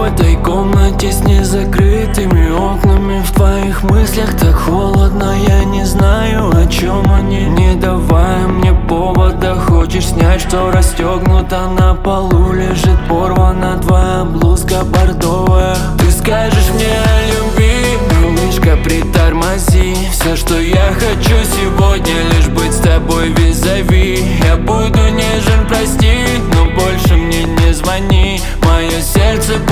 в этой комнате с незакрытыми окнами. В твоих мыслях так холодно, я не знаю, о чем они. Не давай мне повода, хочешь снять, что расстегнуто. На полу лежит порвана твоя блузка бордовая. Ты скажешь мне о любви, малышка, притормози. Все, что я хочу сегодня, лишь быть с тобой визави. Я буду нежен, прости, но больше мне не звони. Мое сердце